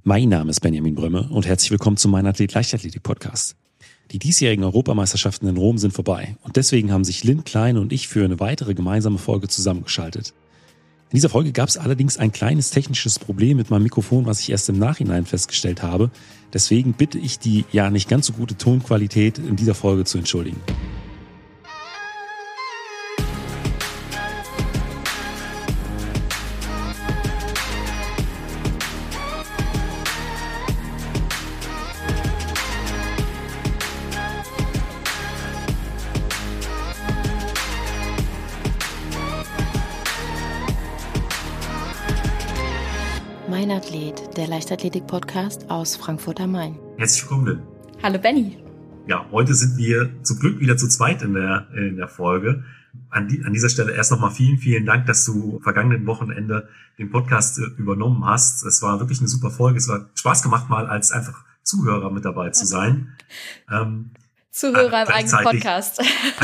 Mein Name ist Benjamin Brömme und herzlich willkommen zum Mein Athlet Leichtathletik Podcast. Die diesjährigen Europameisterschaften in Rom sind vorbei und deswegen haben sich Lynn Klein und ich für eine weitere gemeinsame Folge zusammengeschaltet. In dieser Folge gab es allerdings ein kleines technisches Problem mit meinem Mikrofon, was ich erst im Nachhinein festgestellt habe. Deswegen bitte ich die ja nicht ganz so gute Tonqualität in dieser Folge zu entschuldigen. Mein Athlet, der Leichtathletik-Podcast aus Frankfurt am Main. Herzlich willkommen, Lynn. Hallo Benny. Ja, heute sind wir zum Glück wieder zu zweit in der Folge. An dieser Stelle erst nochmal vielen Dank, dass du vergangenen Wochenende den Podcast übernommen hast. Es war wirklich eine super Folge. Es war Spaß gemacht, mal als einfach Zuhörer mit dabei zu sein. Zuhörer im eigenen Podcast.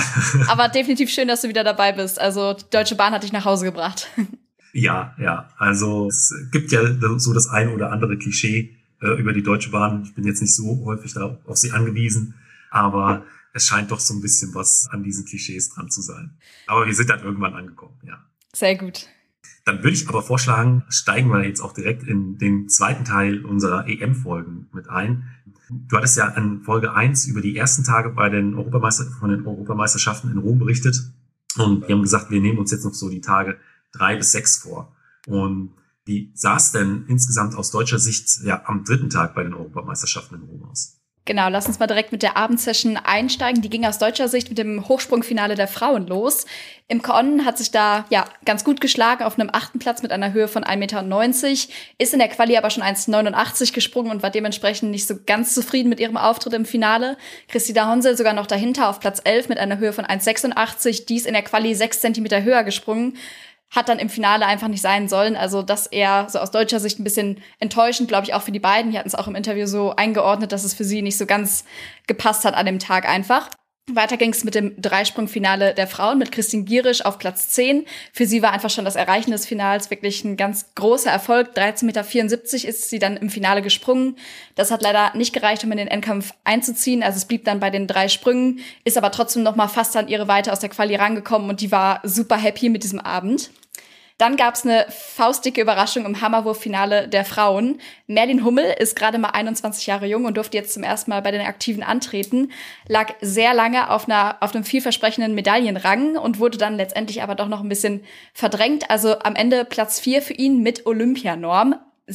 Aber definitiv schön, dass du wieder dabei bist. Also die Deutsche Bahn hat dich nach Hause gebracht. Ja. Also es gibt ja so das ein oder andere Klischee über die Deutsche Bahn. Ich bin jetzt nicht so häufig auf sie angewiesen, aber es scheint doch so ein bisschen was an diesen Klischees dran zu sein. Aber wir sind dann irgendwann angekommen, ja. Sehr gut. Dann würde ich aber vorschlagen, steigen wir jetzt auch direkt in den zweiten Teil unserer EM-Folgen mit ein. Du hattest ja in Folge 1 über die ersten Tage von den Europameisterschaften in Rom berichtet. Und wir haben gesagt, wir nehmen uns jetzt noch so die Tage 3 bis 6 vor. Und wie sah es denn insgesamt aus deutscher Sicht ja am dritten Tag bei den Europameisterschaften in Rom aus? Genau, lass uns mal direkt mit der Abendsession einsteigen. Die ging aus deutscher Sicht mit dem Hochsprungfinale der Frauen los. Imke Onnen hat sich da ganz gut geschlagen auf einem 8. Platz mit einer Höhe von 1,90 Meter, ist in der Quali aber schon 1,89 gesprungen und war dementsprechend nicht so ganz zufrieden mit ihrem Auftritt im Finale. Christina Honsel sogar noch dahinter auf Platz 11 mit einer Höhe von 1,86, die ist in der Quali 6 Zentimeter höher gesprungen. Hat dann im Finale einfach nicht sein sollen. Also das eher so aus deutscher Sicht ein bisschen enttäuschend, glaube ich, auch für die beiden. Die hatten es auch im Interview so eingeordnet, dass es für sie nicht so ganz gepasst hat an dem Tag einfach. Weiter ging es mit dem Dreisprungfinale der Frauen mit Christine Gierisch auf Platz 10. Für sie war einfach schon das Erreichen des Finals wirklich ein ganz großer Erfolg. 13,74 Meter ist sie dann im Finale gesprungen. Das hat leider nicht gereicht, um in den Endkampf einzuziehen. Also es blieb dann bei den 3 Sprüngen, ist aber trotzdem noch mal fast an ihre Weite aus der Quali rangekommen und die war super happy mit diesem Abend. Dann gab's eine faustdicke Überraschung im Hammerwurffinale der Frauen. Merlin Hummel ist gerade mal 21 Jahre jung und durfte jetzt zum ersten Mal bei den Aktiven antreten, lag sehr lange auf einem vielversprechenden Medaillenrang und wurde dann letztendlich aber doch noch ein bisschen verdrängt. Also am Ende Platz 4 für ihn mit Olympianorm.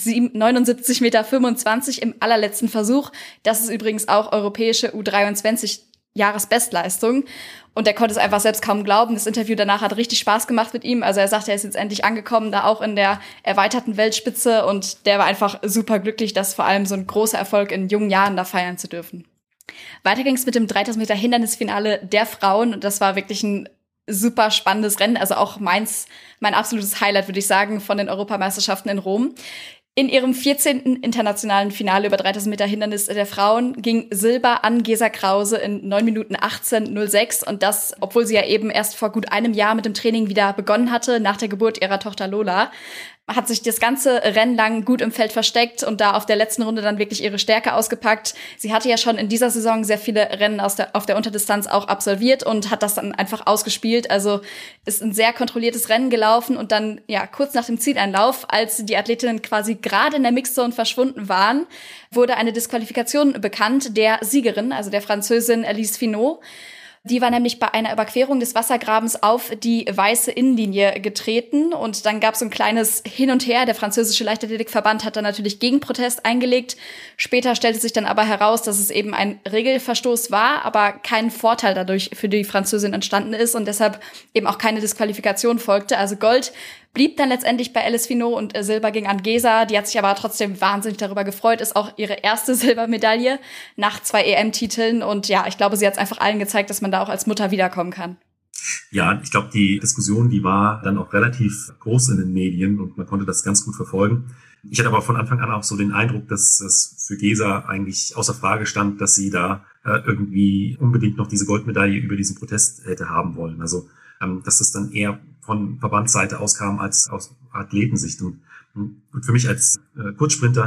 79,25 Meter im allerletzten Versuch. Das ist übrigens auch europäische U23 Jahresbestleistung. Und er konnte es einfach selbst kaum glauben. Das Interview danach hat richtig Spaß gemacht mit ihm. Also er sagt, er ist jetzt endlich angekommen, da auch in der erweiterten Weltspitze. Und der war einfach super glücklich, dass vor allem so ein großer Erfolg in jungen Jahren da feiern zu dürfen. Weiter ging es mit dem 3000 Meter Hindernisfinale der Frauen. Und das war wirklich ein super spannendes Rennen. Also auch mein absolutes Highlight, würde ich sagen, von den Europameisterschaften in Rom. In ihrem 14. internationalen Finale über 3000 Meter Hindernis der Frauen ging Silber an Gesa Krause in 9 Minuten 18,06 und das, obwohl sie ja eben erst vor gut einem Jahr mit dem Training wieder begonnen hatte, nach der Geburt ihrer Tochter Lola. Hat sich das ganze Rennen lang gut im Feld versteckt und da auf der letzten Runde dann wirklich ihre Stärke ausgepackt. Sie hatte ja schon in dieser Saison sehr viele Rennen auf der Unterdistanz auch absolviert und hat das dann einfach ausgespielt. Also ist ein sehr kontrolliertes Rennen gelaufen und dann kurz nach dem Zieleinlauf, als die Athletinnen quasi gerade in der Mixzone verschwunden waren, wurde eine Disqualifikation bekannt der Siegerin, also der Französin Elise Finot. Die war nämlich bei einer Überquerung des Wassergrabens auf die weiße Innenlinie getreten und dann gab es so ein kleines Hin und Her. Der französische Leichtathletikverband hat dann natürlich Gegenprotest eingelegt. Später stellte sich dann aber heraus, dass es eben ein Regelverstoß war, aber kein Vorteil dadurch für die Französin entstanden ist und deshalb eben auch keine Disqualifikation folgte. Also Gold blieb dann letztendlich bei Elise Finot und Silber ging an Gesa. Die hat sich aber trotzdem wahnsinnig darüber gefreut. Ist auch ihre erste Silbermedaille nach 2 EM-Titeln. Und ich glaube, sie hat es einfach allen gezeigt, dass man da auch als Mutter wiederkommen kann. Ja, ich glaube, die Diskussion, die war dann auch relativ groß in den Medien und man konnte das ganz gut verfolgen. Ich hatte aber von Anfang an auch so den Eindruck, dass es für Gesa eigentlich außer Frage stand, dass sie da irgendwie unbedingt noch diese Goldmedaille über diesen Protest hätte haben wollen. Also, dass das dann eher von Verbandsseite auskam als aus Athletensicht. Und für mich als Kurzsprinter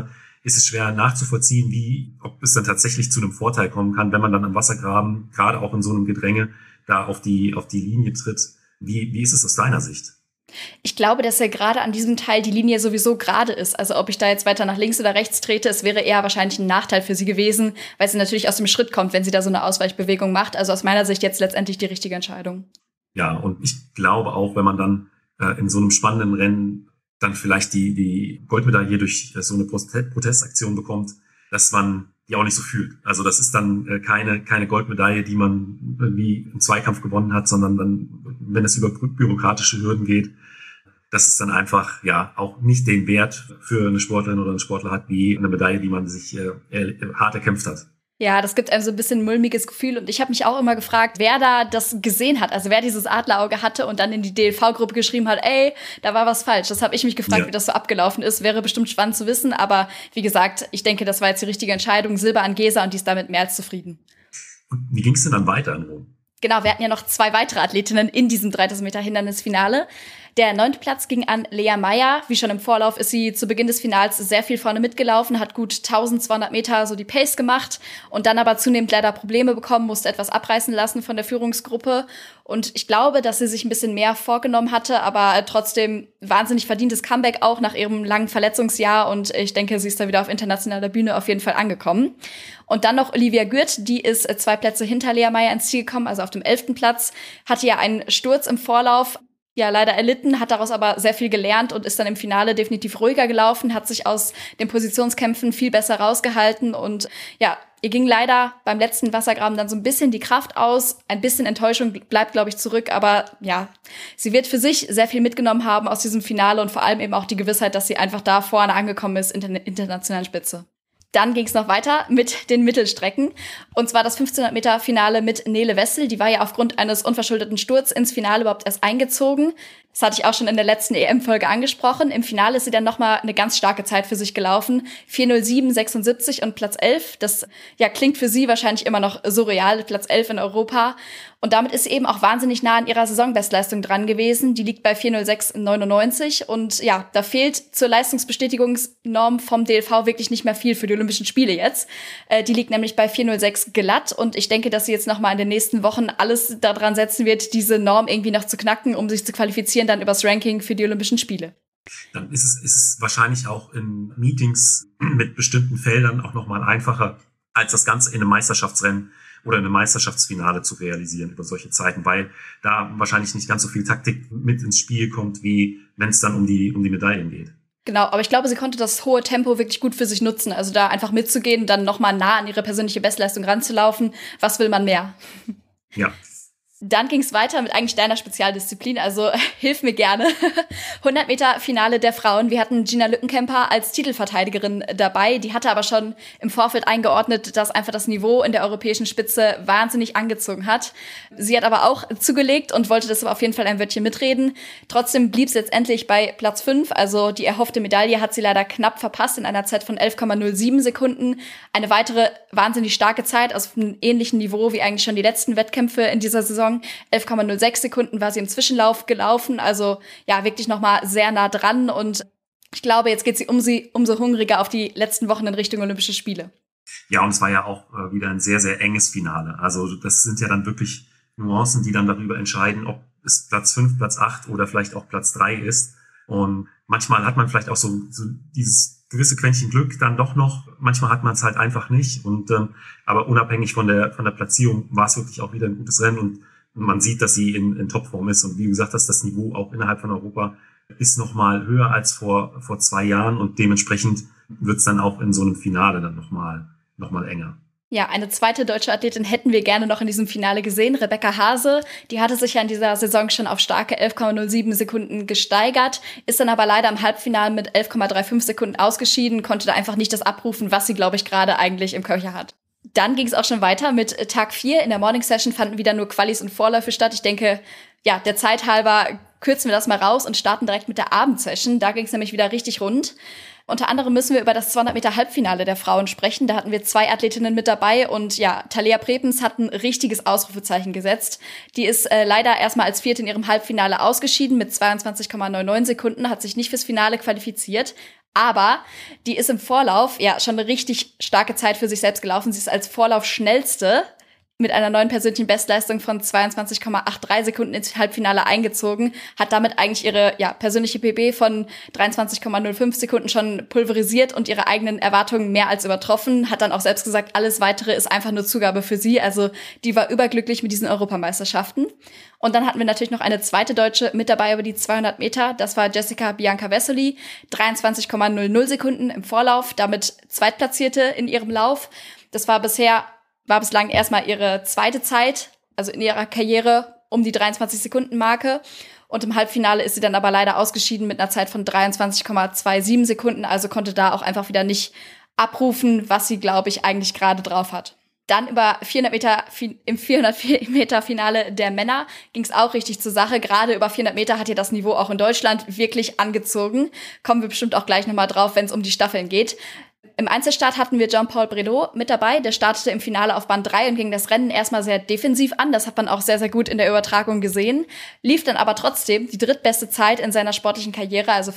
ist es schwer nachzuvollziehen, ob es dann tatsächlich zu einem Vorteil kommen kann, wenn man dann am Wassergraben, gerade auch in so einem Gedränge, da auf die Linie tritt. Wie ist es aus deiner Sicht? Ich glaube, dass ja gerade an diesem Teil die Linie sowieso gerade ist. Also ob ich da jetzt weiter nach links oder rechts trete, es wäre eher wahrscheinlich ein Nachteil für sie gewesen, weil sie natürlich aus dem Schritt kommt, wenn sie da so eine Ausweichbewegung macht. Also aus meiner Sicht jetzt letztendlich die richtige Entscheidung. Ja, und ich glaube auch, wenn man dann in so einem spannenden Rennen dann vielleicht die Goldmedaille durch so eine Protestaktion bekommt, dass man die auch nicht so fühlt. Also das ist dann keine Goldmedaille, die man irgendwie im Zweikampf gewonnen hat, sondern dann, wenn es über bürokratische Hürden geht, dass es dann einfach auch nicht den Wert für eine Sportlerin oder einen Sportler hat, wie eine Medaille, die man sich hart erkämpft hat. Ja, das gibt einem so ein bisschen ein mulmiges Gefühl. Und ich habe mich auch immer gefragt, wer da das gesehen hat, also wer dieses Adlerauge hatte und dann in die DLV-Gruppe geschrieben hat, ey, da war was falsch. Das habe ich mich gefragt, wie das so abgelaufen ist. Wäre bestimmt spannend zu wissen. Aber wie gesagt, ich denke, das war jetzt die richtige Entscheidung. Silber an Gesa und die ist damit mehr als zufrieden. Und wie ging es denn dann weiter in Rom? Genau, wir hatten ja noch 2 weitere Athletinnen in diesem 3000 Meter Hindernisfinale. Der 9. Platz ging an Lea Meyer. Wie schon im Vorlauf ist sie zu Beginn des Finals sehr viel vorne mitgelaufen, hat gut 1200 Meter so die Pace gemacht und dann aber zunehmend leider Probleme bekommen, musste etwas abreißen lassen von der Führungsgruppe. Und ich glaube, dass sie sich ein bisschen mehr vorgenommen hatte, aber trotzdem wahnsinnig verdientes Comeback auch nach ihrem langen Verletzungsjahr. Und ich denke, sie ist da wieder auf internationaler Bühne auf jeden Fall angekommen. Und dann noch Olivia Gürt, die ist 2 Plätze hinter Lea Meyer ins Ziel gekommen, also auf dem 11. Platz, hatte ja einen Sturz im Vorlauf, leider erlitten, hat daraus aber sehr viel gelernt und ist dann im Finale definitiv ruhiger gelaufen, hat sich aus den Positionskämpfen viel besser rausgehalten und ihr ging leider beim letzten Wassergraben dann so ein bisschen die Kraft aus. Ein bisschen Enttäuschung bleibt, glaube ich, zurück, aber sie wird für sich sehr viel mitgenommen haben aus diesem Finale und vor allem eben auch die Gewissheit, dass sie einfach da vorne angekommen ist in der internationalen Spitze. Dann ging es noch weiter mit den Mittelstrecken. Und zwar das 1500-Meter-Finale mit Nele Wessel. Die war ja aufgrund eines unverschuldeten Sturzes ins Finale überhaupt erst eingezogen. Das hatte ich auch schon in der letzten EM-Folge angesprochen. Im Finale ist sie dann nochmal eine ganz starke Zeit für sich gelaufen. 4:07,76 und Platz 11. Das klingt für sie wahrscheinlich immer noch surreal, Platz 11 in Europa. Und damit ist sie eben auch wahnsinnig nah an ihrer Saisonbestleistung dran gewesen. Die liegt bei 4:06,99. Und da fehlt zur Leistungsbestätigungsnorm vom DLV wirklich nicht mehr viel für die Olympischen Spiele jetzt. Die liegt nämlich bei 4:06 glatt. Und ich denke, dass sie jetzt nochmal in den nächsten Wochen alles daran setzen wird, diese Norm irgendwie noch zu knacken, um sich zu qualifizieren dann übers Ranking für die Olympischen Spiele. Dann ist es wahrscheinlich auch in Meetings mit bestimmten Feldern auch nochmal einfacher, als das Ganze in einem Meisterschaftsrennen oder in einem Meisterschaftsfinale zu realisieren über solche Zeiten, weil da wahrscheinlich nicht ganz so viel Taktik mit ins Spiel kommt, wie wenn es dann um die Medaillen geht. Genau, aber ich glaube, sie konnte das hohe Tempo wirklich gut für sich nutzen. Also da einfach mitzugehen und dann nochmal nah an ihre persönliche Bestleistung ranzulaufen. Was will man mehr? Ja. Dann ging es weiter mit eigentlich deiner Spezialdisziplin, also hilf mir gerne. 100 Meter Finale der Frauen. Wir hatten Gina Lückenkämper als Titelverteidigerin dabei. Die hatte aber schon im Vorfeld eingeordnet, dass einfach das Niveau in der europäischen Spitze wahnsinnig angezogen hat. Sie hat aber auch zugelegt und wollte das aber auf jeden Fall ein Wörtchen mitreden. Trotzdem blieb es letztendlich bei Platz 5. Also die erhoffte Medaille hat sie leider knapp verpasst in einer Zeit von 11,07 Sekunden. Eine weitere wahnsinnig starke Zeit auf einem ähnlichen Niveau wie eigentlich schon die letzten Wettkämpfe in dieser Saison. 11,06 Sekunden war sie im Zwischenlauf gelaufen, also wirklich nochmal sehr nah dran und ich glaube, jetzt geht sie umso hungriger auf die letzten Wochen in Richtung Olympische Spiele. Ja, und es war ja auch wieder ein sehr, sehr enges Finale. Also das sind ja dann wirklich Nuancen, die dann darüber entscheiden, ob es Platz 5, Platz 8 oder vielleicht auch Platz 3 ist. Und manchmal hat man vielleicht auch so dieses gewisse Quäntchen Glück dann doch noch. Manchmal hat man es halt einfach nicht. Und aber unabhängig von der Platzierung war es wirklich auch wieder ein gutes Rennen und man sieht, dass sie in Topform ist. Und wie gesagt, dass das Niveau auch innerhalb von Europa ist noch mal höher als vor 2 Jahren. Und dementsprechend wird es dann auch in so einem Finale dann noch mal enger. Ja, eine zweite deutsche Athletin hätten wir gerne noch in diesem Finale gesehen, Rebecca Hase. Die hatte sich ja in dieser Saison schon auf starke 11,07 Sekunden gesteigert, ist dann aber leider im Halbfinale mit 11,35 Sekunden ausgeschieden, konnte da einfach nicht das abrufen, was sie, glaube ich, gerade eigentlich im Köcher hat. Dann ging es auch schon weiter mit Tag 4. In der Morning Session fanden wieder nur Qualis und Vorläufe statt. Ich denke, der Zeit halber kürzen wir das mal raus und starten direkt mit der Abendsession. Da ging es nämlich wieder richtig rund. Unter anderem müssen wir über das 200 Meter Halbfinale der Frauen sprechen. Da hatten wir 2 Athletinnen mit dabei und ja, Thalia Prepens hat ein richtiges Ausrufezeichen gesetzt. Die ist leider erstmal als Vierte in ihrem Halbfinale ausgeschieden mit 22,99 Sekunden, hat sich nicht fürs Finale qualifiziert. Aber die ist im Vorlauf ja schon eine richtig starke Zeit für sich selbst gelaufen. Sie ist als Vorlaufschnellste mit einer neuen persönlichen Bestleistung von 22,83 Sekunden ins Halbfinale eingezogen, hat damit eigentlich ihre persönliche PB von 23,05 Sekunden schon pulverisiert und ihre eigenen Erwartungen mehr als übertroffen, hat dann auch selbst gesagt, alles Weitere ist einfach nur Zugabe für sie, also die war überglücklich mit diesen Europameisterschaften. Und dann hatten wir natürlich noch eine zweite Deutsche mit dabei über die 200 Meter, das war Jessica Bianca Vesoli, 23,00 Sekunden im Vorlauf, damit Zweitplatzierte in ihrem Lauf. Das war bislang erstmal ihre zweite Zeit, also in ihrer Karriere um die 23-Sekunden-Marke. Und im Halbfinale ist sie dann aber leider ausgeschieden mit einer Zeit von 23,27 Sekunden. Also konnte da auch einfach wieder nicht abrufen, was sie, glaube ich, eigentlich gerade drauf hat. Dann über 400 Meter, im 400 Meter Finale der Männer ging es auch richtig zur Sache. Gerade über 400 Meter hat hier das Niveau auch in Deutschland wirklich angezogen. Kommen wir bestimmt auch gleich nochmal drauf, wenn es um die Staffeln geht. Im Einzelstart hatten wir Jean-Paul Bredot mit dabei. Der startete im Finale auf Bahn 3 und ging das Rennen erstmal sehr defensiv an. Das hat man auch sehr, sehr gut in der Übertragung gesehen. Lief dann aber trotzdem die drittbeste Zeit in seiner sportlichen Karriere, also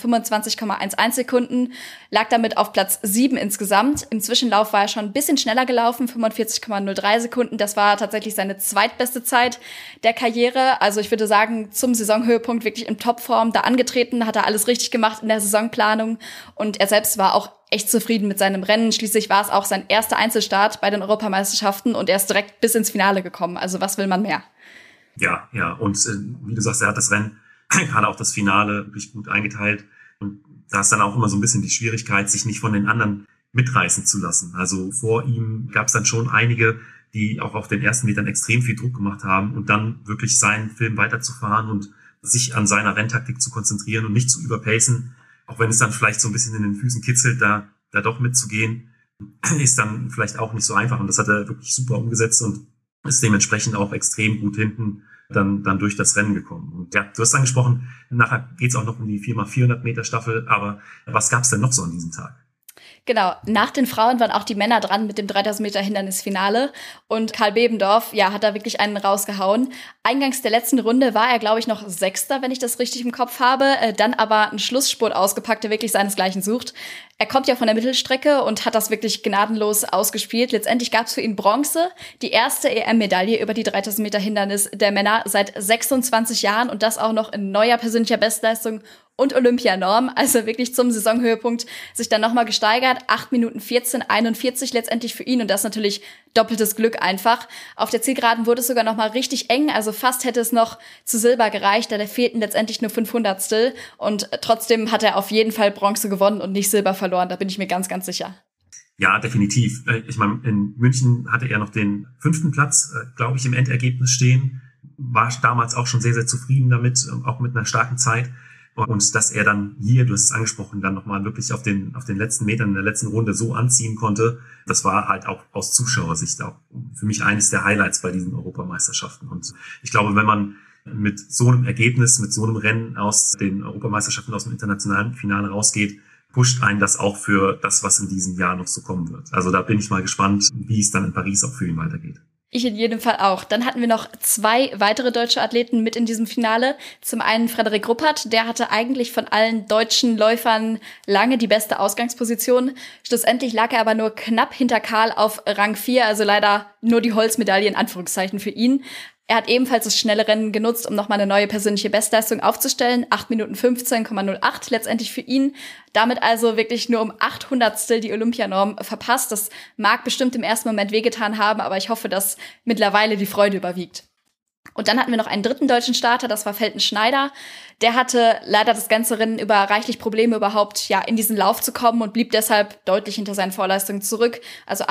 25,11 Sekunden, lag damit auf Platz 7 insgesamt. Im Zwischenlauf war er schon ein bisschen schneller gelaufen, 45,03 Sekunden. Das war tatsächlich seine zweitbeste Zeit der Karriere. Also ich würde sagen, zum Saisonhöhepunkt wirklich in Topform da angetreten, hat er alles richtig gemacht in der Saisonplanung und er selbst war auch echt zufrieden mit seinem Rennen. Schließlich war es auch sein erster Einzelstart bei den Europameisterschaften und er ist direkt bis ins Finale gekommen. Also was will man mehr? Ja. Und wie du sagst, er hat das Rennen, gerade auch das Finale, wirklich gut eingeteilt. Und da ist dann auch immer so ein bisschen die Schwierigkeit, sich nicht von den anderen mitreißen zu lassen. Also vor ihm gab es dann schon einige, die auch auf den ersten Metern extrem viel Druck gemacht haben und dann wirklich seinen Film weiterzufahren und sich an seiner Renntaktik zu konzentrieren und nicht zu überpacen. Auch wenn es dann vielleicht so ein bisschen in den Füßen kitzelt, da doch mitzugehen, ist dann vielleicht auch nicht so einfach. Und das hat er wirklich super umgesetzt und ist dementsprechend auch extrem gut hinten dann durch das Rennen gekommen. Und ja, du hast angesprochen, nachher geht's auch noch um die 4x400 Meter Staffel. Aber was gab's denn noch so an diesem Tag? Genau, nach den Frauen waren auch die Männer dran mit dem 3000 Meter Hindernisfinale und Karl Bebendorf, hat da wirklich einen rausgehauen. Eingangs der letzten Runde war er, glaube ich, noch Sechster, wenn ich das richtig im Kopf habe, dann aber einen Schlussspurt ausgepackt, der wirklich seinesgleichen sucht. Er kommt ja von der Mittelstrecke und hat das wirklich gnadenlos ausgespielt. Letztendlich gab es für ihn Bronze, die erste EM-Medaille über die 3000 Meter Hindernis der Männer seit 26 Jahren und das auch noch in neuer persönlicher Bestleistung und Olympianorm, also wirklich zum Saisonhöhepunkt sich dann nochmal gesteigert. 8 Minuten 14,41 letztendlich für ihn und das natürlich doppeltes Glück einfach. Auf der Zielgeraden wurde es sogar nochmal richtig eng, also fast hätte es noch zu Silber gereicht, da fehlten letztendlich nur 500stel und trotzdem hat er auf jeden Fall Bronze gewonnen und nicht Silber verloren, da bin ich mir ganz, ganz sicher. Ja, definitiv. Ich meine, in München hatte er noch den 5. Platz, glaube ich, im Endergebnis stehen, war damals auch schon sehr, sehr zufrieden damit, auch mit einer starken Zeit. Und dass er dann hier, du hast es angesprochen, dann nochmal wirklich auf den letzten Metern in der letzten Runde so anziehen konnte, das war halt auch aus Zuschauersicht auch für mich eines der Highlights bei diesen Europameisterschaften. Und ich glaube, wenn man mit so einem Ergebnis, mit so einem Rennen aus den Europameisterschaften, aus dem internationalen Finale rausgeht, pusht einen das auch für das, was in diesem Jahr noch so kommen wird. Also da bin ich mal gespannt, wie es dann in Paris auch für ihn weitergeht. Ich in jedem Fall auch. Dann hatten wir noch 2 weitere deutsche Athleten mit in diesem Finale. Zum einen Frederik Ruppert, der hatte eigentlich von allen deutschen Läufern lange die beste Ausgangsposition. Schlussendlich lag er aber nur knapp hinter Karl auf Rang 4, also leider nur die Holzmedaille in Anführungszeichen für ihn. Er hat ebenfalls das schnelle Rennen genutzt, um nochmal eine neue persönliche Bestleistung aufzustellen. 8 Minuten 15,08 letztendlich für ihn. Damit also wirklich nur um 800stel die Olympianorm verpasst. Das mag bestimmt im ersten Moment wehgetan haben, aber ich hoffe, dass mittlerweile die Freude überwiegt. Und dann hatten wir noch einen dritten deutschen Starter, das war Felten Schneider. Der hatte leider das ganze Rennen über reichlich Probleme überhaupt in diesen Lauf zu kommen und blieb deshalb deutlich hinter seinen Vorleistungen zurück. Also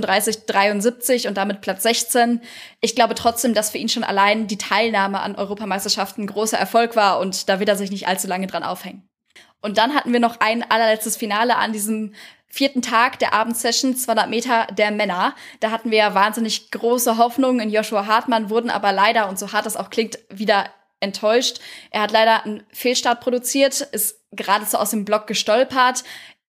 8:38,73 und damit Platz 16. Ich glaube trotzdem, dass für ihn schon allein die Teilnahme an Europameisterschaften ein großer Erfolg war und da wird er sich nicht allzu lange dran aufhängen. Und dann hatten wir noch ein allerletztes Finale an diesem 4. Tag der Abendsession, 200 Meter der Männer. Da hatten wir ja wahnsinnig große Hoffnungen in Joshua Hartmann, wurden aber leider, und so hart das auch klingt, wieder enttäuscht. Er hat leider einen Fehlstart produziert, ist geradezu aus dem Block gestolpert.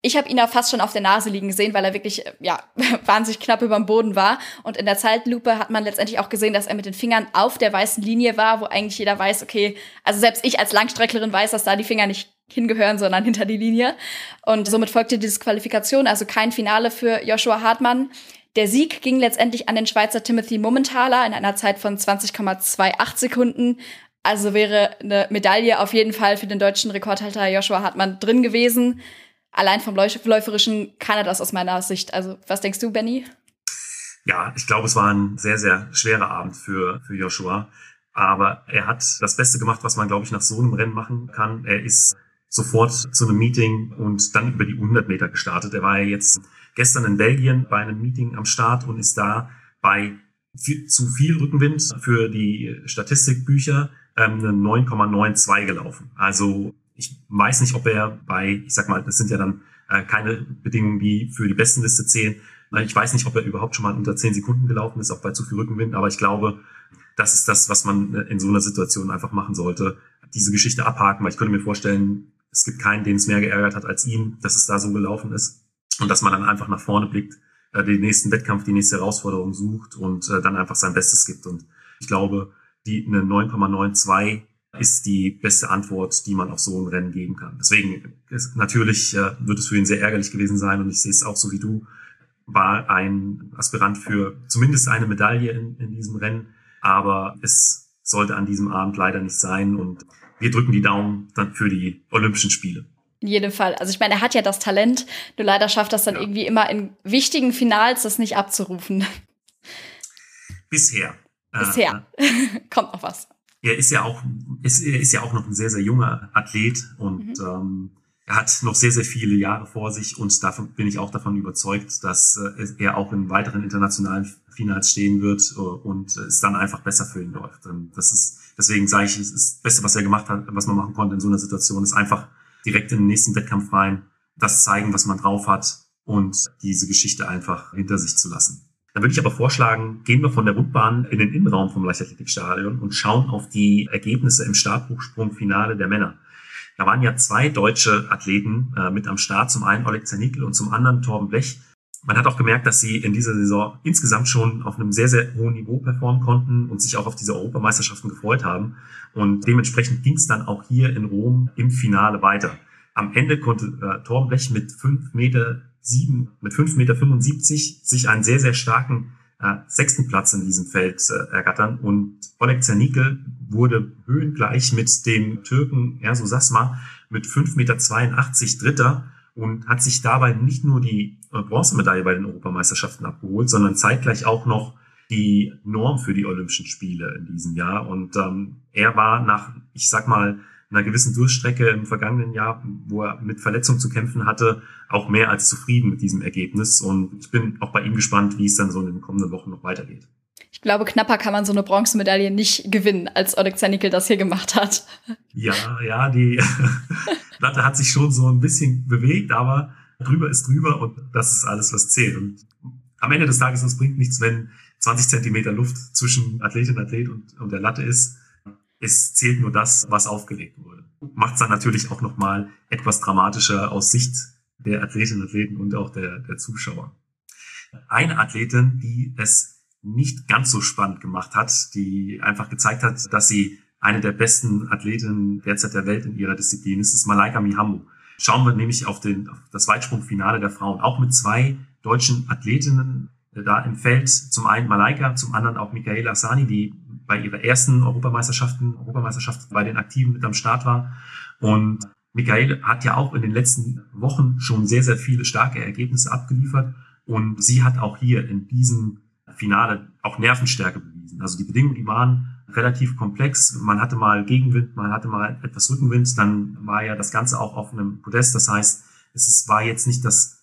Ich habe ihn ja fast schon auf der Nase liegen gesehen, weil er wirklich wahnsinnig knapp über dem Boden war. Und in der Zeitlupe hat man letztendlich auch gesehen, dass er mit den Fingern auf der weißen Linie war, wo eigentlich jeder weiß, okay, also selbst ich als Langstrecklerin weiß, dass da die Finger nicht hingehören, sondern hinter die Linie. Und somit folgte die Disqualifikation, also kein Finale für Joshua Hartmann. Der Sieg ging letztendlich an den Schweizer Timothy Mumenthaler in einer Zeit von 20,28 Sekunden. Also wäre eine Medaille auf jeden Fall für den deutschen Rekordhalter Joshua Hartmann drin gewesen. Allein vom Läuferischen kann er das aus meiner Sicht. Also was denkst du, Benny? Ja, ich glaube, es war ein sehr, sehr schwerer Abend für Joshua. Aber er hat das Beste gemacht, was man, glaube ich, nach so einem Rennen machen kann. Er ist sofort zu einem Meeting und dann über die 100 Meter gestartet. Er war ja jetzt gestern in Belgien bei einem Meeting am Start und ist da bei zu viel Rückenwind für die Statistikbücher eine 9,92 gelaufen. Also ich weiß nicht, ob er ich sag mal, das sind ja dann keine Bedingungen, die für die Bestenliste zählen. Ich weiß nicht, ob er überhaupt schon mal unter 10 Sekunden gelaufen ist, auch bei zu viel Rückenwind. Aber ich glaube, das ist das, was man in so einer Situation einfach machen sollte. Diese Geschichte abhaken, weil ich könnte mir vorstellen, es gibt keinen, den es mehr geärgert hat als ihn, dass es da so gelaufen ist. Und dass man dann einfach nach vorne blickt, den nächsten Wettkampf, die nächste Herausforderung sucht und dann einfach sein Bestes gibt. Und ich glaube, eine 9,92 ist die beste Antwort, die man auf so ein Rennen geben kann. Deswegen natürlich wird es für ihn sehr ärgerlich gewesen sein und ich sehe es auch so wie du, war ein Aspirant für zumindest eine Medaille in diesem Rennen, aber es sollte an diesem Abend leider nicht sein und wir drücken die Daumen dann für die Olympischen Spiele. In jedem Fall. Also ich meine, er hat ja das Talent, nur leider schafft das dann irgendwie immer in wichtigen Finals, das nicht abzurufen. Bisher. Kommt noch was. Er ist ja auch noch ein sehr, sehr junger Athlet und er hat noch sehr, sehr viele Jahre vor sich und davon bin ich auch davon überzeugt, dass er auch in weiteren internationalen Finals stehen wird und es dann einfach besser für ihn läuft. Und deswegen sage ich, es ist das Beste, was er gemacht hat, was man machen konnte in so einer Situation, ist einfach direkt in den nächsten Wettkampf rein, das zeigen, was man drauf hat und diese Geschichte einfach hinter sich zu lassen. Dann würde ich aber vorschlagen, gehen wir von der Rundbahn in den Innenraum vom Leichtathletikstadion und schauen auf die Ergebnisse im Stabhochsprung-Finale der Männer. Da waren ja 2 deutsche Athleten mit am Start, zum einen Oleg Zernickel und zum anderen Torben Blech. Man hat auch gemerkt, dass sie in dieser Saison insgesamt schon auf einem sehr, sehr hohen Niveau performen konnten und sich auch auf diese Europameisterschaften gefreut haben. Und dementsprechend ging es dann auch hier in Rom im Finale weiter. Am Ende konnte Torben Blech mit 5,75 Meter sich einen sehr, sehr starken 6. Platz in diesem Feld ergattern. Und Oleg Zernickel wurde höhengleich mit dem Türken Ersu Sasma mit 5,82 Meter Dritter und hat sich dabei nicht nur die Bronzemedaille bei den Europameisterschaften abgeholt, sondern zeitgleich auch noch die Norm für die Olympischen Spiele in diesem Jahr. Und er war nach, ich sag mal, einer gewissen Durchstrecke im vergangenen Jahr, wo er mit Verletzungen zu kämpfen hatte, auch mehr als zufrieden mit diesem Ergebnis. Und ich bin auch bei ihm gespannt, wie es dann so in den kommenden Wochen noch weitergeht. Ich glaube, knapper kann man so eine Bronzemedaille nicht gewinnen, als Oleg Zernickel das hier gemacht hat. Ja, die Latte hat sich schon so ein bisschen bewegt, aber drüber ist drüber und das ist alles, was zählt. Und am Ende des Tages, es bringt nichts, wenn 20 Zentimeter Luft zwischen Athletin und Athlet und der Latte ist. Es zählt nur das, was aufgelegt wurde. Macht es dann natürlich auch nochmal etwas dramatischer aus Sicht der Athletinnen und Athleten und auch der Zuschauer. Eine Athletin, die es nicht ganz so spannend gemacht hat, die einfach gezeigt hat, dass sie eine der besten Athletinnen derzeit der Welt in ihrer Disziplin ist Malaika Mihambo. Schauen wir nämlich auf das Weitsprungfinale der Frauen, auch mit 2 deutschen Athletinnen da im Feld. Zum einen Malaika, zum anderen auch Michaela Asani, die bei ihrer ersten Europameisterschaft bei den Aktiven mit am Start war. Und Michaela hat ja auch in den letzten Wochen schon sehr, sehr viele starke Ergebnisse abgeliefert. Und sie hat auch hier in diesem Finale auch Nervenstärke bewiesen. Also die Bedingungen, die waren relativ komplex. Man hatte mal Gegenwind, man hatte mal etwas Rückenwind. Dann war ja das Ganze auch auf einem Podest. Das heißt, war jetzt nicht das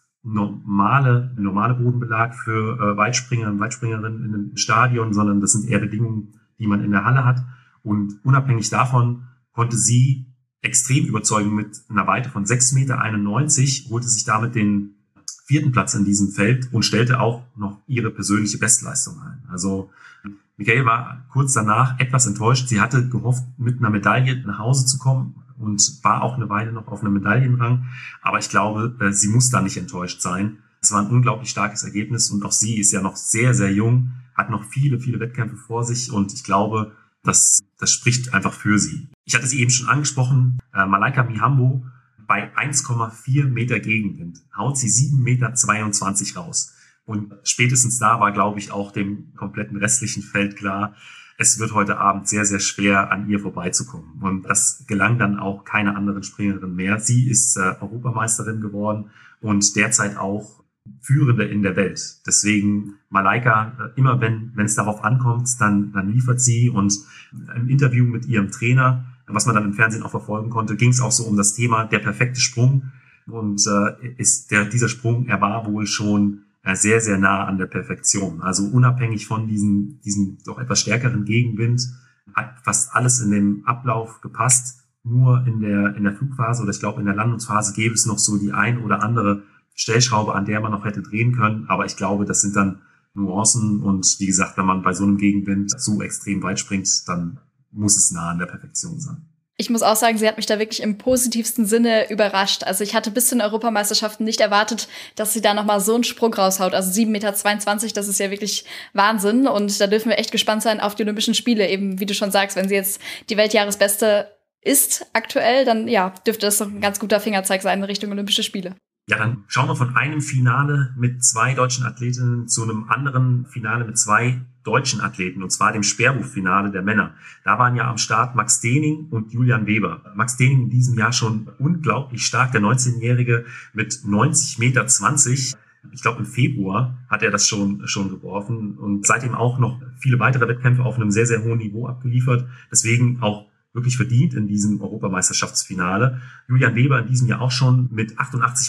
normale Bodenbelag für Weitspringer und Weitspringerinnen in einem Stadion, sondern das sind eher Bedingungen, die man in der Halle hat. Und unabhängig davon konnte sie extrem überzeugen mit einer Weite von 6,91 Meter, holte sich damit den 4. Platz in diesem Feld und stellte auch noch ihre persönliche Bestleistung ein. Also Michaela war kurz danach etwas enttäuscht. Sie hatte gehofft, mit einer Medaille nach Hause zu kommen, und war auch eine Weile noch auf einem Medaillenrang. Aber ich glaube, sie muss da nicht enttäuscht sein. Es war ein unglaublich starkes Ergebnis und auch sie ist ja noch sehr, sehr jung, hat noch viele, viele Wettkämpfe vor sich und ich glaube, das spricht einfach für sie. Ich hatte sie eben schon angesprochen, Malaika Mihambo, bei 1,4 Meter Gegenwind haut sie 7,22 Meter raus. Und spätestens da war, glaube ich, auch dem kompletten restlichen Feld klar, es wird heute Abend sehr, sehr schwer, an ihr vorbeizukommen. Und das gelang dann auch keiner anderen Springerin mehr. Sie ist Europameisterin geworden und derzeit auch Führende in der Welt. Deswegen Malaika, immer wenn es darauf ankommt, dann liefert sie. Und im Interview mit ihrem Trainer, was man dann im Fernsehen auch verfolgen konnte, ging es auch so um das Thema der perfekte Sprung. Und dieser Sprung, er war wohl schon sehr, sehr nah an der Perfektion. Also unabhängig von diesem doch etwas stärkeren Gegenwind hat fast alles in dem Ablauf gepasst. Nur in der Flugphase oder ich glaube in der Landungsphase gäbe es noch so die ein oder andere Stellschraube, an der man noch hätte drehen können. Aber ich glaube, das sind dann Nuancen. Und wie gesagt, wenn man bei so einem Gegenwind so extrem weit springt, dann muss es nah an der Perfektion sein. Ich muss auch sagen, sie hat mich da wirklich im positivsten Sinne überrascht. Also ich hatte bis zu den Europameisterschaften nicht erwartet, dass sie da nochmal so einen Sprung raushaut. Also 7,22 Meter, das ist ja wirklich Wahnsinn. Und da dürfen wir echt gespannt sein auf die Olympischen Spiele. Eben, wie du schon sagst, wenn sie jetzt die Weltjahresbeste ist aktuell, dann ja, dürfte das ein ganz guter Fingerzeig sein in Richtung Olympische Spiele. Ja, dann schauen wir von einem Finale mit 2 deutschen Athletinnen zu einem anderen Finale mit 2 deutschen Athleten, und zwar dem Speerwurffinale der Männer. Da waren ja am Start Max Dening und Julian Weber. Max Dening in diesem Jahr schon unglaublich stark, der 19-Jährige mit 90,20 Meter. Ich glaube, im Februar hat er das schon geworfen und seitdem auch noch viele weitere Wettkämpfe auf einem sehr, sehr hohen Niveau abgeliefert. Deswegen auch wirklich verdient in diesem Europameisterschaftsfinale. Julian Weber in diesem Jahr auch schon mit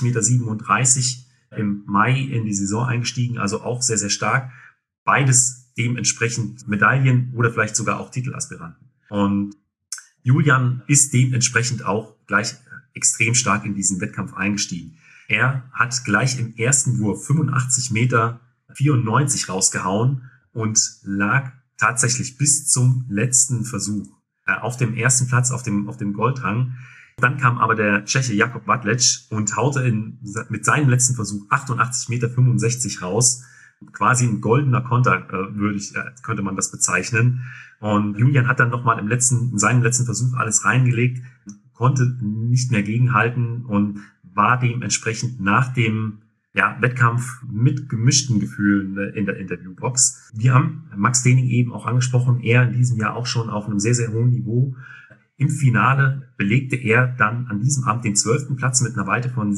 88,37 Meter im Mai in die Saison eingestiegen, also auch sehr, sehr stark. Beides dementsprechend Medaillen oder vielleicht sogar auch Titelaspiranten. Und Julian ist dementsprechend auch gleich extrem stark in diesen Wettkampf eingestiegen. Er hat gleich im ersten Wurf 85,94 Meter rausgehauen und lag tatsächlich bis zum letzten Versuch auf dem ersten Platz, auf dem Goldrang. Dann kam aber der Tscheche Jakub Wadlec und haute mit seinem letzten Versuch 88,65 Meter raus. Quasi ein goldener Konter, könnte man das bezeichnen. Und Julian hat dann nochmal in seinem letzten Versuch alles reingelegt, konnte nicht mehr gegenhalten und war dementsprechend nach dem Wettkampf mit gemischten Gefühlen in der Interviewbox. Wir haben Max Dening eben auch angesprochen, er in diesem Jahr auch schon auf einem sehr, sehr hohen Niveau. Im Finale belegte er dann an diesem Abend den 12. Platz mit einer Weite von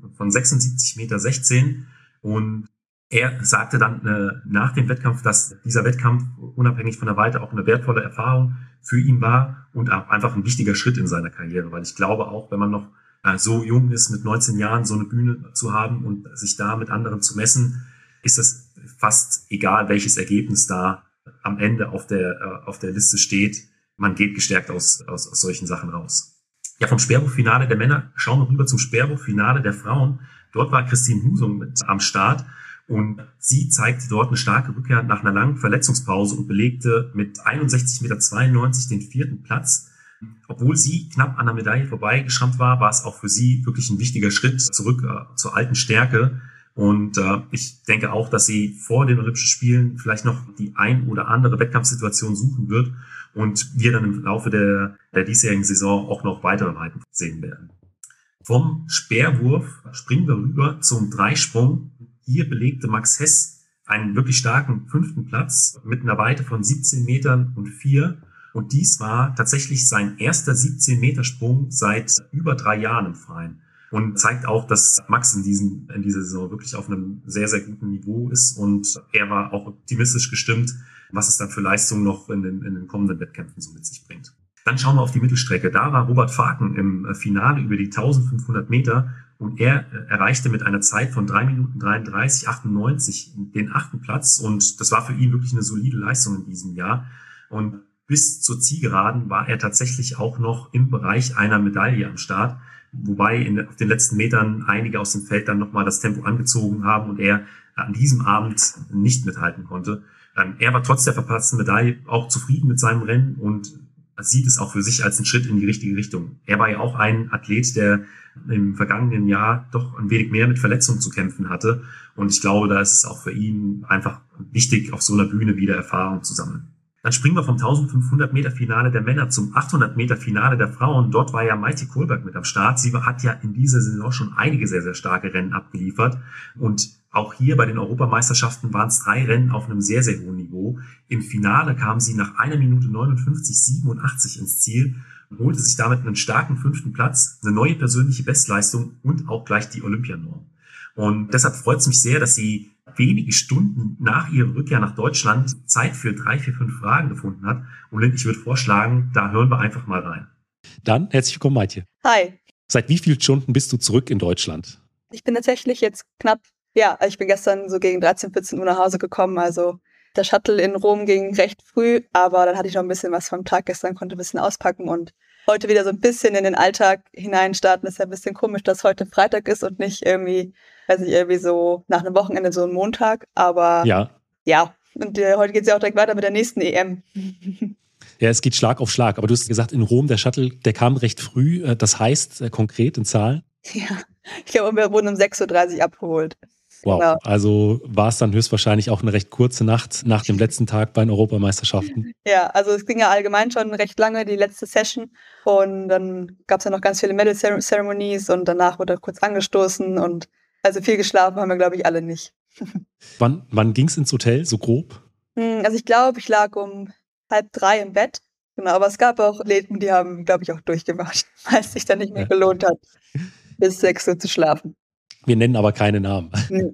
76,16 Meter. Und er sagte dann nach dem Wettkampf, dass dieser Wettkampf unabhängig von der Weite auch eine wertvolle Erfahrung für ihn war und auch einfach ein wichtiger Schritt in seiner Karriere. Weil ich glaube auch, wenn man noch so jung ist, mit 19 Jahren so eine Bühne zu haben und sich da mit anderen zu messen, ist es fast egal, welches Ergebnis da am Ende auf der Liste steht. Man geht gestärkt aus solchen Sachen raus. Ja, vom Speerwurffinale der Männer schauen wir rüber zum Speerwurffinale der Frauen. Dort war Christine Husum mit am Start und sie zeigte dort eine starke Rückkehr nach einer langen Verletzungspause und belegte mit 61,92 Meter den 4. Platz. Obwohl sie knapp an der Medaille vorbeigeschrammt war es auch für sie wirklich ein wichtiger Schritt zurück zur alten Stärke. Und ich denke auch, dass sie vor den Olympischen Spielen vielleicht noch die ein oder andere Wettkampfsituation suchen wird und wir dann im Laufe der diesjährigen Saison auch noch weitere Weiten sehen werden. Vom Speerwurf springen wir rüber zum Dreisprung. Hier belegte Max Hess einen wirklich starken 5. Platz mit einer Weite von 17,04 Metern. Und dies war tatsächlich sein erster 17-Meter-Sprung seit über 3 Jahren im Freien. Und zeigt auch, dass Max in dieser Saison wirklich auf einem sehr, sehr guten Niveau ist. Und er war auch optimistisch gestimmt, was es dann für Leistungen noch in den kommenden Wettkämpfen so mit sich bringt. Dann schauen wir auf die Mittelstrecke. Da war Robert Faken im Finale über die 1500 Meter. Und er erreichte mit einer Zeit von 3 Minuten 33,98 den 8. Platz. Und das war für ihn wirklich eine solide Leistung in diesem Jahr. Und bis zur Zielgeraden war er tatsächlich auch noch im Bereich einer Medaille am Start, wobei auf den letzten Metern einige aus dem Feld dann nochmal das Tempo angezogen haben und er an diesem Abend nicht mithalten konnte. Er war trotz der verpassten Medaille auch zufrieden mit seinem Rennen und sieht es auch für sich als einen Schritt in die richtige Richtung. Er war ja auch ein Athlet, der im vergangenen Jahr doch ein wenig mehr mit Verletzungen zu kämpfen hatte. Und ich glaube, da ist es auch für ihn einfach wichtig, auf so einer Bühne wieder Erfahrung zu sammeln. Dann springen wir vom 1500 Meter Finale der Männer zum 800 Meter Finale der Frauen. Dort war ja Maite Kolberg mit am Start. Sie hat ja in dieser Saison schon einige sehr, sehr starke Rennen abgeliefert. Und auch hier bei den Europameisterschaften waren es 3 Rennen auf einem sehr, sehr hohen Niveau. Im Finale kam sie nach 1 Minute 59,87 ins Ziel und holte sich damit einen starken 5. Platz, eine neue persönliche Bestleistung und auch gleich die Olympianorm. Und deshalb freut es mich sehr, dass sie wenige Stunden nach ihrer Rückkehr nach Deutschland Zeit für 3, 4, 5 Fragen gefunden hat. Und ich würde vorschlagen, da hören wir einfach mal rein. Dann herzlich willkommen, Maite. Hi. Seit wie vielen Stunden bist du zurück in Deutschland? Ich bin tatsächlich jetzt ich bin gestern so gegen 13, 14 Uhr nach Hause gekommen. Also der Shuttle in Rom ging recht früh, aber dann hatte ich noch ein bisschen was vom Tag gestern, konnte ein bisschen auspacken und heute wieder so ein bisschen in den Alltag hineinstarten. Ist ja ein bisschen komisch, dass heute Freitag ist und nicht irgendwie so nach einem Wochenende so ein Montag. Aber ja. Und heute geht es ja auch direkt weiter mit der nächsten EM. Ja, es geht Schlag auf Schlag. Aber du hast gesagt, in Rom, der Shuttle, der kam recht früh. Das heißt konkret in Zahlen? Ja, ich glaube, wir wurden um 6.30 Uhr abgeholt. Wow, Genau. Also war es dann höchstwahrscheinlich auch eine recht kurze Nacht nach dem letzten Tag bei den Europameisterschaften. Ja, also es ging ja allgemein schon recht lange, die letzte Session. Und dann gab es ja noch ganz viele Medal Ceremonies und danach wurde kurz angestoßen. Und also viel geschlafen haben wir, glaube ich, alle nicht. Wann ging es ins Hotel, so grob? Also ich glaube, ich lag um 2:30 im Bett. Genau, aber es gab auch Athleten, die haben, glaube ich, auch durchgemacht, weil es sich dann nicht mehr gelohnt hat, bis 6 Uhr zu schlafen. Wir nennen aber keine Namen. Nee.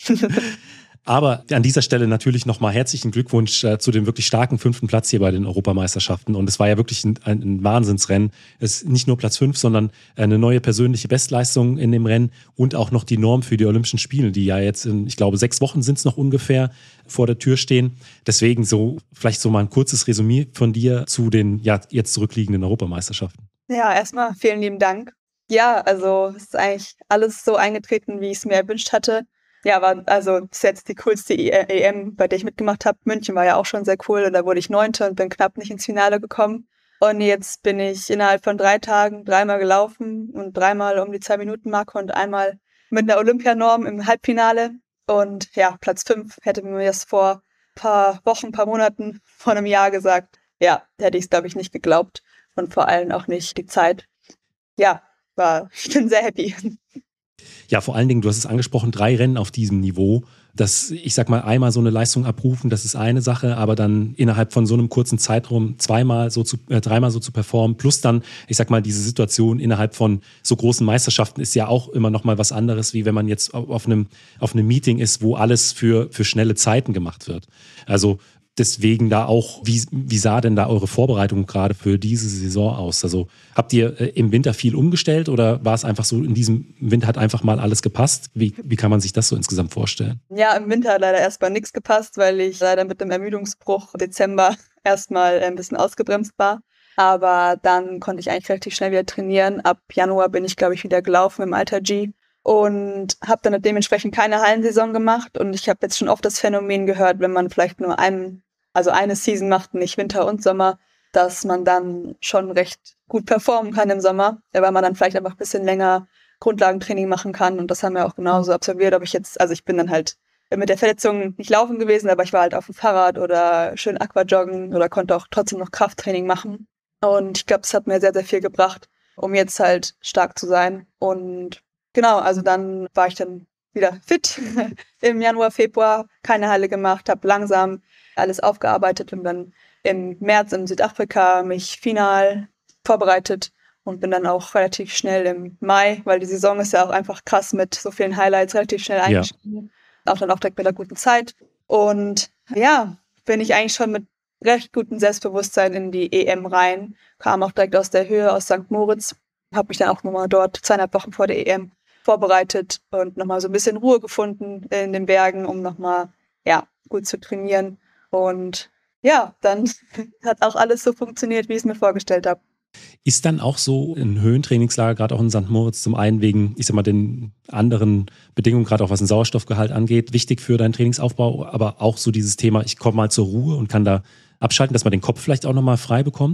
Aber an dieser Stelle natürlich nochmal herzlichen Glückwunsch zu dem wirklich starken 5. Platz hier bei den Europameisterschaften. Und es war ja wirklich ein Wahnsinnsrennen. Es ist nicht nur Platz 5, sondern eine neue persönliche Bestleistung in dem Rennen und auch noch die Norm für die Olympischen Spiele, die ja jetzt in, ich glaube, 6 Wochen sind es noch ungefähr, vor der Tür stehen. Deswegen vielleicht so mal ein kurzes Resümee von dir zu den jetzt zurückliegenden Europameisterschaften. Ja, erstmal vielen lieben Dank. Ja, also es ist eigentlich alles so eingetreten, wie ich es mir erwünscht hatte. Ja, war also bis jetzt die coolste EM, bei der ich mitgemacht habe. München war ja auch schon sehr cool und da wurde ich 9. und bin knapp nicht ins Finale gekommen. Und jetzt bin ich innerhalb von 3 Tagen 3-mal gelaufen und 3-mal um die 2-Minuten-Marke und einmal mit einer Olympianorm im Halbfinale. Und ja, Platz 5 hätte mir das vor ein paar Wochen, paar Monaten, vor einem Jahr gesagt. Ja, hätte ich es, glaube ich, nicht geglaubt und vor allem auch nicht die Zeit. Ja, ich bin sehr happy. Ja, vor allen Dingen, du hast es angesprochen, 3 Rennen auf diesem Niveau. Das, ich sag mal, einmal so eine Leistung abrufen, das ist eine Sache, aber dann innerhalb von so einem kurzen Zeitraum 3-mal so zu performen, plus dann, ich sag mal, diese Situation innerhalb von so großen Meisterschaften ist ja auch immer noch mal was anderes, wie wenn man jetzt auf einem Meeting ist, wo alles für schnelle Zeiten gemacht wird. Also deswegen da auch, wie sah denn da eure Vorbereitung gerade für diese Saison aus? Also habt ihr im Winter viel umgestellt oder war es einfach so, in diesem Winter hat einfach mal alles gepasst? Wie kann man sich das so insgesamt vorstellen? Ja, im Winter hat leider erstmal nichts gepasst, weil ich leider mit dem Ermüdungsbruch Dezember erstmal ein bisschen ausgebremst war. Aber dann konnte ich eigentlich relativ schnell wieder trainieren. Ab Januar bin ich, glaube ich, wieder gelaufen im Alter G. Und habe dann dementsprechend keine Hallensaison gemacht. Und ich habe jetzt schon oft das Phänomen gehört, wenn man vielleicht nur eine Season macht, nicht Winter und Sommer, dass man dann schon recht gut performen kann im Sommer, weil man dann vielleicht einfach ein bisschen länger Grundlagentraining machen kann. Und das haben wir auch genauso observiert. Ich bin dann halt mit der Verletzung nicht laufen gewesen, aber ich war halt auf dem Fahrrad oder schön Aquajoggen oder konnte auch trotzdem noch Krafttraining machen. Und ich glaube, es hat mir sehr, sehr viel gebracht, um jetzt halt stark zu sein. Und genau, also dann war ich dann wieder fit im Januar, Februar, keine Halle gemacht, habe langsam alles aufgearbeitet und dann im März in Südafrika mich final vorbereitet und bin dann auch relativ schnell im Mai, weil die Saison ist ja auch einfach krass mit so vielen Highlights, relativ schnell eingestiegen. Ja. Auch dann auch direkt mit einer guten Zeit. Und ja, bin ich eigentlich schon mit recht gutem Selbstbewusstsein in die EM rein, kam auch direkt aus der Höhe, aus St. Moritz, habe mich dann auch nochmal dort 2,5 Wochen vor der EM vorbereitet und nochmal so ein bisschen Ruhe gefunden in den Bergen, um nochmal gut zu trainieren. Und ja, dann hat auch alles so funktioniert, wie ich es mir vorgestellt habe. Ist dann auch so ein Höhentrainingslager, gerade auch in St. Moritz, zum einen wegen, ich sag mal, den anderen Bedingungen, gerade auch was den Sauerstoffgehalt angeht, wichtig für deinen Trainingsaufbau, aber auch so dieses Thema, ich komme mal zur Ruhe und kann da abschalten, dass man den Kopf vielleicht auch nochmal frei bekommt?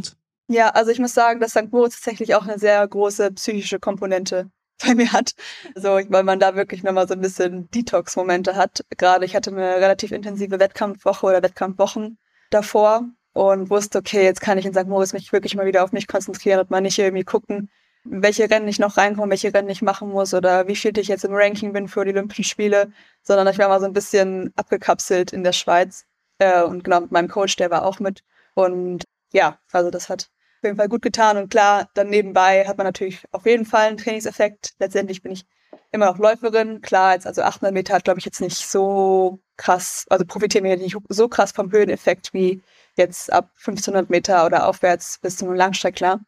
Ja, also ich muss sagen, dass St. Moritz tatsächlich auch eine sehr große psychische Komponente bei mir hat. Also, weil man da wirklich nochmal so ein bisschen Detox-Momente hat. Gerade ich hatte eine relativ intensive Wettkampfwoche oder Wettkampfwochen davor und wusste, okay, jetzt kann ich in St. Moritz mich wirklich mal wieder auf mich konzentrieren und mal nicht irgendwie gucken, welche Rennen ich noch reinkomme, welche Rennen ich machen muss oder wie viel ich jetzt im Ranking bin für die Olympischen Spiele, sondern ich war mal so ein bisschen abgekapselt in der Schweiz. Und genau, mit meinem Coach, der war auch mit. Und ja, also das hat auf jeden Fall gut getan. Und klar, dann nebenbei hat man natürlich auf jeden Fall einen Trainingseffekt. Letztendlich bin ich immer noch Läuferin. Klar, also 800 Meter hat, glaube ich, jetzt nicht so krass, also profitieren wir nicht so krass vom Höheneffekt wie jetzt ab 1500 Meter oder aufwärts bis zum Langstreckler.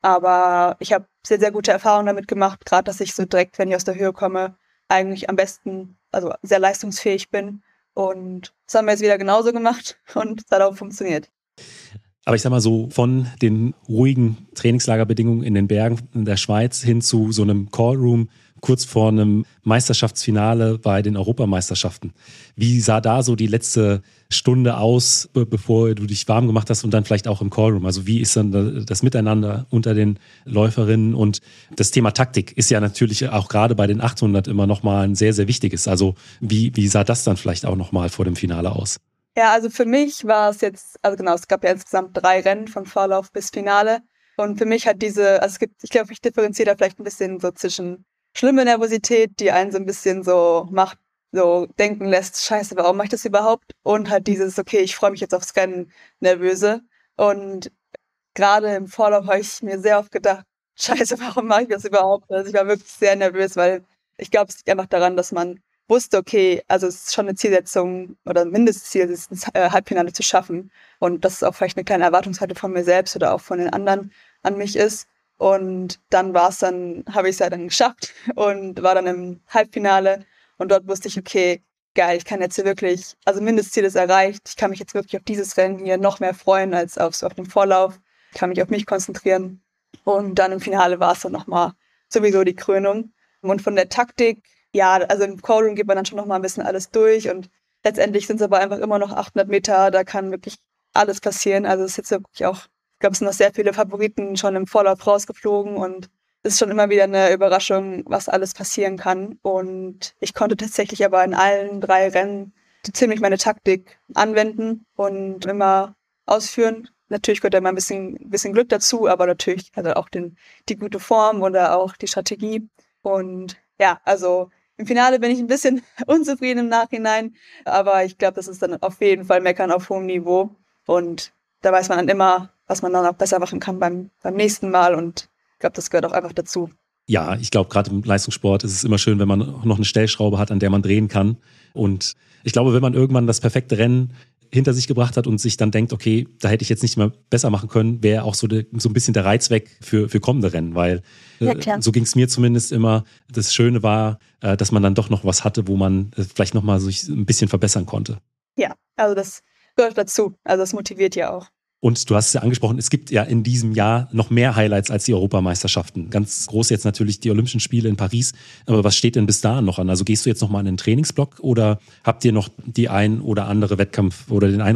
Aber ich habe sehr, sehr gute Erfahrungen damit gemacht, gerade dass ich so direkt, wenn ich aus der Höhe komme, eigentlich am besten, also sehr leistungsfähig bin. Und das haben wir jetzt wieder genauso gemacht und es hat auch funktioniert. Aber ich sag mal so, von den ruhigen Trainingslagerbedingungen in den Bergen in der Schweiz hin zu so einem Callroom kurz vor einem Meisterschaftsfinale bei den Europameisterschaften. Wie sah da so die letzte Stunde aus, bevor du dich warm gemacht hast und dann vielleicht auch im Callroom? Also wie ist dann das Miteinander unter den Läuferinnen? Und das Thema Taktik ist ja natürlich auch gerade bei den 800 immer nochmal ein sehr, sehr wichtiges. Also wie sah das dann vielleicht auch nochmal vor dem Finale aus? Ja, also für mich war es jetzt, also genau, es gab ja insgesamt 3 Rennen von Vorlauf bis Finale. Und für mich hat ich glaube, ich differenziere da vielleicht ein bisschen so zwischen schlimme Nervosität, die einen so ein bisschen so macht, so denken lässt, scheiße, warum mache ich das überhaupt? Und halt dieses, okay, ich freue mich jetzt aufs Rennen, nervöse. Und gerade im Vorlauf habe ich mir sehr oft gedacht, scheiße, warum mache ich das überhaupt? Also ich war wirklich sehr nervös, weil ich glaube, es liegt einfach daran, dass man wusste, okay, also es ist schon eine Zielsetzung oder ein Mindestziel, es ist ein Halbfinale zu schaffen. Und dass es auch vielleicht eine kleine Erwartungshaltung von mir selbst oder auch von den anderen an mich ist. Und dann habe ich es ja dann geschafft und war dann im Halbfinale. Und dort wusste ich, okay, geil, ich kann jetzt hier wirklich, also Mindestziel ist erreicht. Ich kann mich jetzt wirklich auf dieses Rennen hier noch mehr freuen als auf den Vorlauf. Ich kann mich auf mich konzentrieren. Und dann im Finale war es dann nochmal sowieso die Krönung. Und von der Taktik, ja, also im Callroom geht man dann schon nochmal ein bisschen alles durch. Und letztendlich sind es aber einfach immer noch 800 Meter. Da kann wirklich alles passieren. Also es ist jetzt wirklich auch, ich glaube, es sind noch sehr viele Favoriten schon im Vorlauf rausgeflogen. Und es ist schon immer wieder eine Überraschung, was alles passieren kann. Und ich konnte tatsächlich aber in allen 3 Rennen ziemlich meine Taktik anwenden und immer ausführen. Natürlich gehört da immer ein bisschen Glück dazu, aber natürlich also auch die gute Form oder auch die Strategie. Und ja, also im Finale bin ich ein bisschen unzufrieden im Nachhinein, aber ich glaube, das ist dann auf jeden Fall Meckern auf hohem Niveau. Und da weiß man dann immer, was man dann auch besser machen kann beim nächsten Mal. Und ich glaube, das gehört auch einfach dazu. Ja, ich glaube, gerade im Leistungssport ist es immer schön, wenn man noch eine Stellschraube hat, an der man drehen kann. Und ich glaube, wenn man irgendwann das perfekte Rennen hinter sich gebracht hat und sich dann denkt, okay, da hätte ich jetzt nicht mehr besser machen können, wäre auch so ein bisschen der Reiz weg für kommende Rennen, weil so ging es mir zumindest immer. Das Schöne war, dass man dann doch noch was hatte, wo man vielleicht nochmal sich ein bisschen verbessern konnte. Ja, also das gehört dazu. Also das motiviert ja auch. Und du hast es ja angesprochen, es gibt ja in diesem Jahr noch mehr Highlights als die Europameisterschaften. Ganz groß jetzt natürlich die Olympischen Spiele in Paris. Aber was steht denn bis dahin noch an? Also gehst du jetzt noch mal in den Trainingsblock oder habt ihr noch den einen oder anderen Wettkampf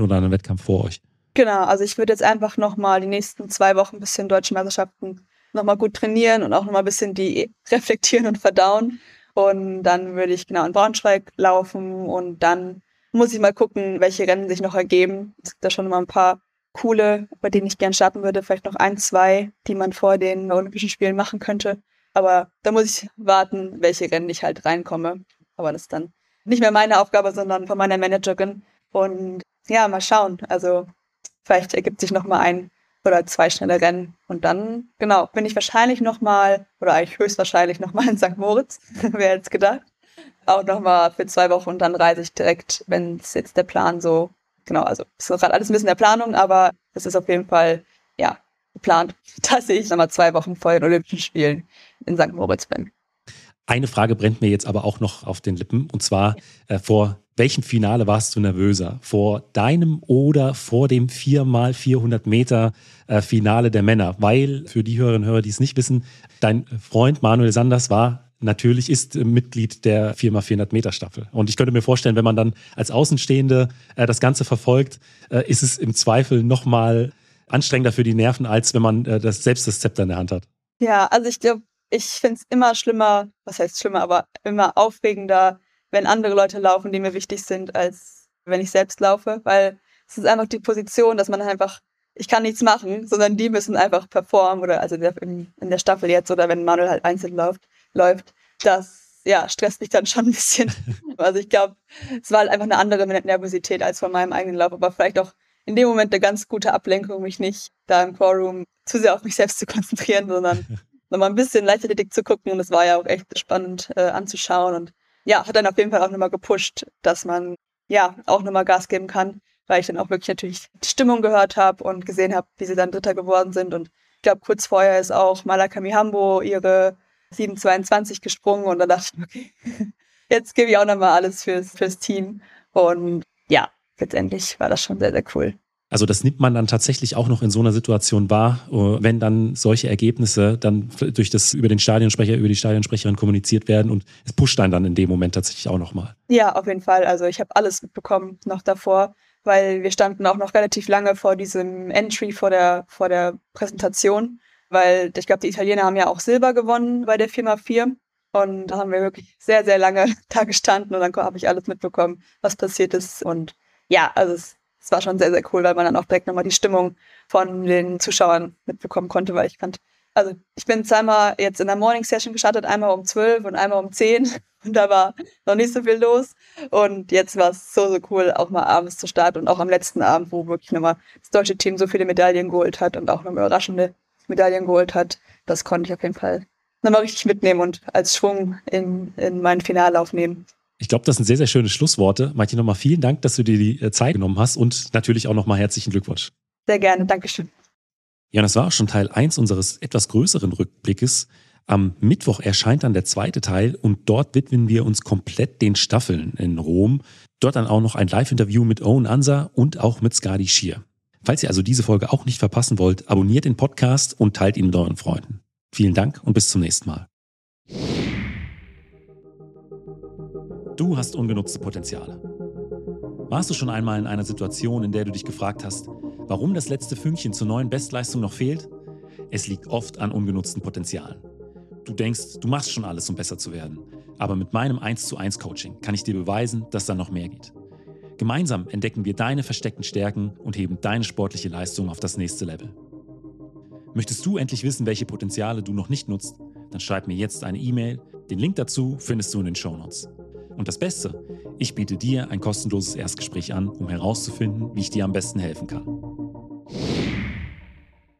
vor euch? Genau, also ich würde jetzt einfach noch mal die nächsten 2 Wochen ein bisschen Deutsche Meisterschaften noch mal gut trainieren und auch noch mal ein bisschen die reflektieren und verdauen. Und dann würde ich genau in Braunschweig laufen und dann muss ich mal gucken, welche Rennen sich noch ergeben. Es gibt da schon mal ein paar coole, bei denen ich gern starten würde, vielleicht noch 1, 2, die man vor den Olympischen Spielen machen könnte. Aber da muss ich warten, welche Rennen ich halt reinkomme. Aber das ist dann nicht mehr meine Aufgabe, sondern von meiner Managerin. Und ja, mal schauen. Also vielleicht ergibt sich noch mal 1 oder 2 schnelle Rennen. Und dann, genau, bin ich wahrscheinlich noch mal, oder eigentlich höchstwahrscheinlich noch mal in St. Moritz, wer hätte es gedacht. Auch noch mal für 2 Wochen und dann reise ich direkt, wenn es jetzt der Plan so. Genau, also ist gerade alles ein bisschen in der Planung, aber es ist auf jeden Fall, ja, geplant, dass ich nochmal 2 Wochen vor den Olympischen Spielen in St. Moritz bin. Eine Frage brennt mir jetzt aber auch noch auf den Lippen, und zwar, vor welchem Finale warst du nervöser? Vor deinem oder vor dem 4x400 Meter Finale der Männer? Weil, für die Hörerinnen und Hörer, die es nicht wissen, dein Freund Manuel Sanders ist Mitglied der 4x400 Meter Staffel. Und ich könnte mir vorstellen, wenn man dann als Außenstehende das Ganze verfolgt, ist es im Zweifel nochmal anstrengender für die Nerven, als wenn man selbst das Zepter in der Hand hat. Ja, also ich glaube, ich finde es immer schlimmer, was heißt schlimmer, aber immer aufregender, wenn andere Leute laufen, die mir wichtig sind, als wenn ich selbst laufe, weil es ist einfach die Position, dass man einfach, ich kann nichts machen, sondern die müssen einfach performen oder also in der Staffel jetzt oder wenn Manuel halt einzeln läuft, das stresst mich dann schon ein bisschen. Also ich glaube, es war halt einfach eine andere Nervosität als von meinem eigenen Lauf, aber vielleicht auch in dem Moment eine ganz gute Ablenkung, mich nicht da im Quorum zu sehr auf mich selbst zu konzentrieren, sondern nochmal ein bisschen Leichtathletik zu gucken und es war ja auch echt spannend anzuschauen und ja, hat dann auf jeden Fall auch nochmal gepusht, dass man ja auch nochmal Gas geben kann, weil ich dann auch wirklich natürlich die Stimmung gehört habe und gesehen habe, wie sie dann Dritter geworden sind und ich glaube, kurz vorher ist auch Malaka Mihambo ihre 7,22 gesprungen und dann dachte ich, okay, jetzt gebe ich auch nochmal alles fürs Team und ja, letztendlich war das schon sehr, sehr cool. Also das nimmt man dann tatsächlich auch noch in so einer Situation wahr, wenn dann solche Ergebnisse dann über die Stadionsprecherin kommuniziert werden und es pusht einen dann in dem Moment tatsächlich auch nochmal. Ja, auf jeden Fall. Also ich habe alles mitbekommen noch davor, weil wir standen auch noch relativ lange vor diesem Entry, vor der Präsentation, weil ich glaube, die Italiener haben ja auch Silber gewonnen bei der 4x4 und da haben wir wirklich sehr, sehr lange da gestanden und dann habe ich alles mitbekommen, was passiert ist und ja, also es war schon sehr, sehr cool, weil man dann auch direkt nochmal die Stimmung von den Zuschauern mitbekommen konnte, weil ich bin zweimal jetzt in der Morning Session gestartet, einmal um 12 und einmal um 10 und da war noch nicht so viel los und jetzt war es so, so cool, auch mal abends zu starten und auch am letzten Abend, wo wirklich nochmal das deutsche Team so viele Medaillen geholt hat und auch nochmal überraschende Medaillen geholt hat, das konnte ich auf jeden Fall nochmal richtig mitnehmen und als Schwung in meinen Finallauf nehmen. Ich glaube, das sind sehr, sehr schöne Schlussworte. Martin, nochmal vielen Dank, dass du dir die Zeit genommen hast und natürlich auch nochmal herzlichen Glückwunsch. Sehr gerne, Dankeschön. Ja, das war auch schon Teil 1 unseres etwas größeren Rückblickes. Am Mittwoch erscheint dann der zweite Teil und dort widmen wir uns komplett den Staffeln in Rom. Dort dann auch noch ein Live-Interview mit Owen Ansa und auch mit Skadi Schier. Falls ihr also diese Folge auch nicht verpassen wollt, abonniert den Podcast und teilt ihn mit euren Freunden. Vielen Dank und bis zum nächsten Mal. Du hast ungenutzte Potenziale. Warst du schon einmal in einer Situation, in der du dich gefragt hast, warum das letzte Fünkchen zur neuen Bestleistung noch fehlt? Es liegt oft an ungenutzten Potenzialen. Du denkst, du machst schon alles, um besser zu werden. Aber mit meinem 1:1 Coaching kann ich dir beweisen, dass da noch mehr geht. Gemeinsam entdecken wir deine versteckten Stärken und heben deine sportliche Leistung auf das nächste Level. Möchtest du endlich wissen, welche Potenziale du noch nicht nutzt? Dann schreib mir jetzt eine E-Mail. Den Link dazu findest du in den Shownotes. Und das Beste, ich biete dir ein kostenloses Erstgespräch an, um herauszufinden, wie ich dir am besten helfen kann.